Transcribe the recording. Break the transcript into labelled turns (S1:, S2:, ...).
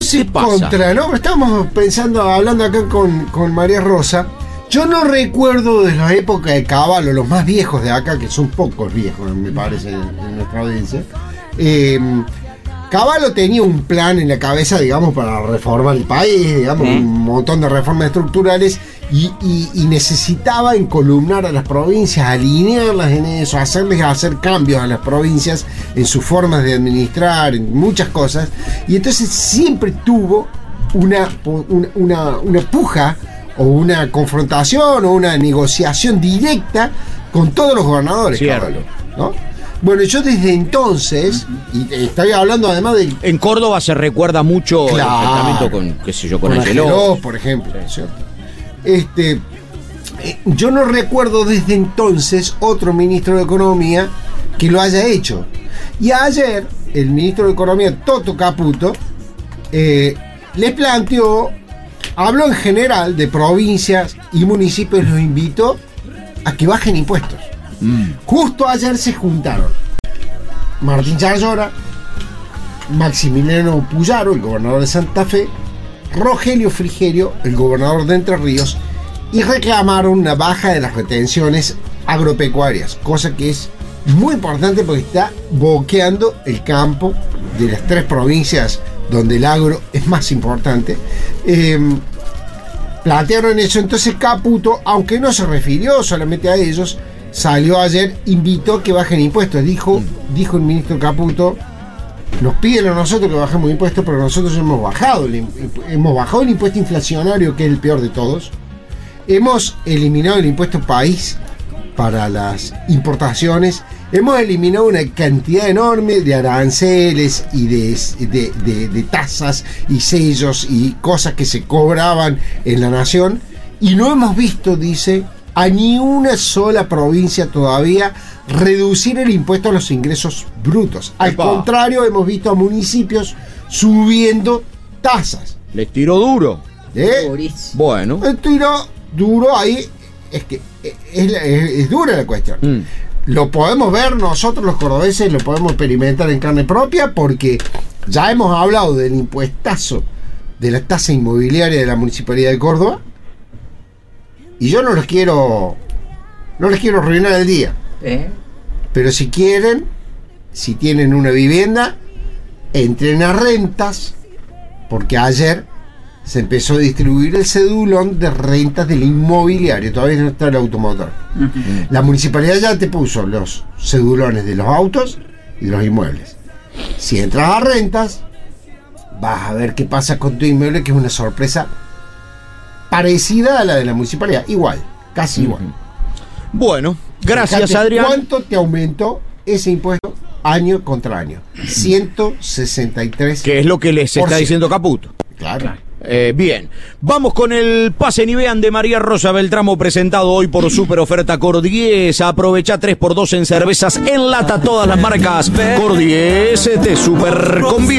S1: sé contra, ¿no? Estamos pensando, hablando acá con María Rosa. Yo no recuerdo de la época de Cavallo, los más viejos de acá, que son pocos viejos, me parece, en nuestra audiencia. Cavallo tenía un plan en la cabeza, digamos, para reformar el país, digamos, un montón de reformas estructurales, y necesitaba encolumnar a las provincias, alinearlas en eso, hacer cambios a las provincias en sus formas de administrar, en muchas cosas, y entonces siempre tuvo una puja o una confrontación o una negociación directa con todos los gobernadores, Cavallo, ¿no? Bueno, yo desde entonces, y estoy hablando además de...
S2: En Córdoba se recuerda mucho el enfrentamiento con, qué sé yo, con Angeló,
S1: por ejemplo, ¿cierto? Yo no recuerdo desde entonces otro ministro de Economía que lo haya hecho. Y ayer, el ministro de Economía, Toto Caputo, le planteó, habló en general de provincias y municipios, los invitó a que bajen impuestos. Justo ayer se juntaron Martín Chayora, Maximiliano Puyaro, el gobernador de Santa Fe, Rogelio Frigerio, el gobernador de Entre Ríos, y reclamaron una baja de las retenciones agropecuarias, cosa que es muy importante porque está boqueando el campo de las tres provincias donde el agro es más importante. Plantearon eso. Entonces Caputo, aunque no se refirió solamente a ellos, salió ayer, invitó a que bajen impuestos. Dijo el ministro Caputo: nos piden a nosotros que bajemos impuestos, pero nosotros hemos bajado el impuesto inflacionario, que es el peor de todos. Hemos eliminado el impuesto país para las importaciones. Hemos eliminado una cantidad enorme de aranceles y de tasas y sellos y cosas que se cobraban en la nación. Y no hemos visto, dice, a ni una sola provincia todavía reducir el impuesto a los ingresos brutos. Al contrario, hemos visto a municipios subiendo tasas.
S2: Les tiró duro. Bueno.
S1: Les tiró duro ahí. Es que es dura la cuestión. Lo podemos ver nosotros los cordobeses, lo podemos experimentar en carne propia, porque ya hemos hablado del impuestazo de la tasa inmobiliaria de la Municipalidad de Córdoba. Y yo no les quiero arruinar el día. Pero si quieren, si tienen una vivienda, entren a rentas, porque ayer se empezó a distribuir el cedulón de rentas del inmobiliario. Todavía no está el automotor. La municipalidad ya te puso los cedulones de los autos y de los inmuebles. Si entras a rentas, vas a ver qué pasa con tu inmueble, que es una sorpresa parecida a la de la municipalidad, igual, casi igual.
S2: Bueno, gracias,
S1: fíjate,
S2: Adrián.
S1: ¿Cuánto te aumentó ese impuesto año contra año? 163%.
S2: Que es lo que les está diciendo Caputo.
S1: Claro.
S2: Bien, vamos con el pase ni vean de María Rosa Beltramo, presentado hoy por Super Oferta Cordies. Aprovecha 3x2 en cervezas en lata, todas las marcas. Cordies te super conviene.